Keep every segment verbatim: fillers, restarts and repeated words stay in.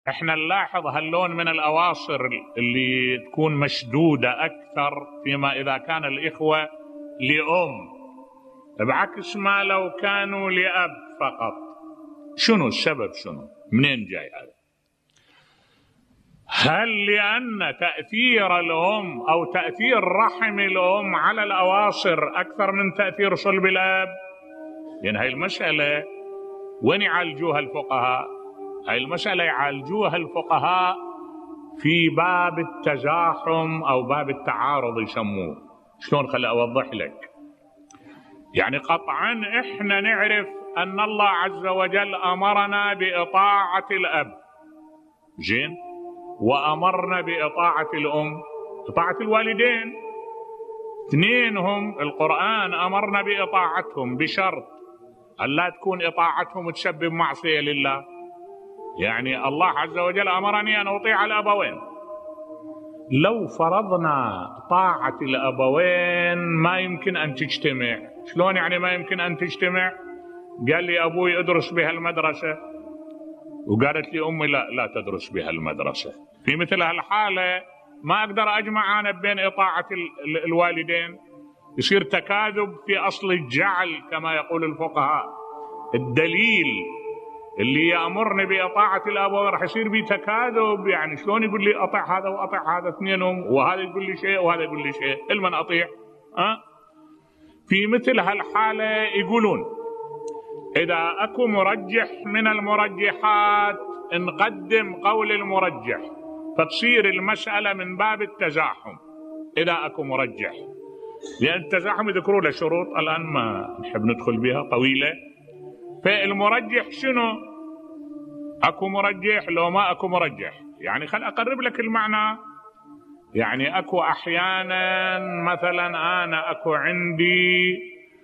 احنا نلاحظ هاللون من الأواصر اللي تكون مشدودة أكثر فيما إذا كان الإخوة لأم، بعكس ما لو كانوا لأب فقط. شنو السبب؟ شنو منين جاي هذا؟ هل لأن تأثير الأم أو تأثير رحم الأم على الأواصر أكثر من تأثير صلب الأب؟ لأن هاي المسألة وين يعالجوها الفقهاء؟ هاي المسألة يعالجوها الفقهاء في باب التزاحم أو باب التعارض يسموه. شلون؟ خلي أوضح لك. يعني قطعا إحنا نعرف أن الله عز وجل أمرنا بإطاعة الأب، زين، وأمرنا بإطاعة الأم، إطاعة الوالدين، اثنينهم القرآن أمرنا بإطاعتهم بشرط أن لا تكون إطاعتهم تسبب معصية لله. يعني الله عز وجل أمرني أن أطيع الأبوين. لو فرضنا طاعة الأبوين ما يمكن أن تجتمع. شلون يعني ما يمكن أن تجتمع؟ قال لي أبوي أدرس بها المدرسة، وقالت لي أمي لا لا تدرس بها المدرسة. في مثل هالحالة ما أقدر أجمع أنا بين إطاعة الوالدين، يصير تكاذب في أصل الجعل كما يقول الفقهاء. الدليل اللي يأمرني بإطاعة الأبوين راح يصير بي تكاذب. يعني شلون يقول لي أطيع هذا وأطيع هذا اثنينهم، وهذا يقول لي شيء وهذا يقول لي شيء، المن أطيع؟ أه؟ في مثل هالحالة يقولون إذا أكو مرجح من المرجحات نقدم قول المرجح، فتصير المسألة من باب التزاحم إذا أكو مرجح. لأن التزاحم يذكروا له شروط الآن ما نحب ندخل بها طويلة. فالمرجح شنو؟ أكو مرجح لو ما أكو مرجح. يعني خل أقرب لك المعنى. يعني أكو أحيانا مثلا أنا أكو عندي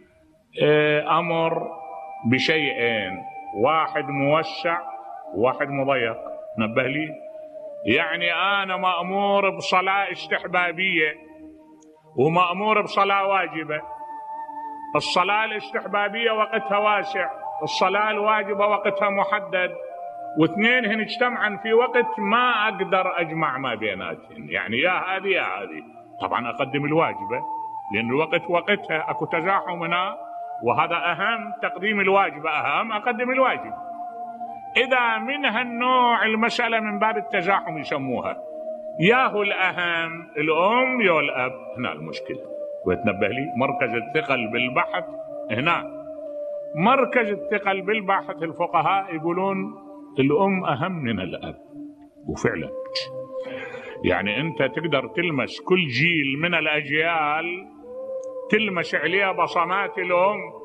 أمر بشيئين، واحد موسع وواحد مضيق، نبه لي. يعني أنا مأمور بصلاة استحبابية ومأمور بصلاة واجبة. الصلاة الاستحبابية وقتها واسع، الصلاة الواجبة وقتها محدد، واثنين هن اجتمعن في وقت ما أقدر أجمع ما بيناتهن. يعني يا هذه يا هذه، طبعا أقدم الواجبة لأن الوقت وقتها أكو تزاحم هنا، وهذا أهم، تقديم الواجب أهم، أقدم الواجب. إذا من هالنوع المسألة من باب التزاحم يسموها ياهو الأهم الأم يا الأب. هنا المشكلة. ويتنبه لي مركز الثقل بالبحث هنا. مركز الثقل بالبحث الفقهاء يقولون الأم أهم من الأب. وفعلا يعني أنت تقدر تلمس كل جيل من الأجيال، تلمس عليها بصمات الأم.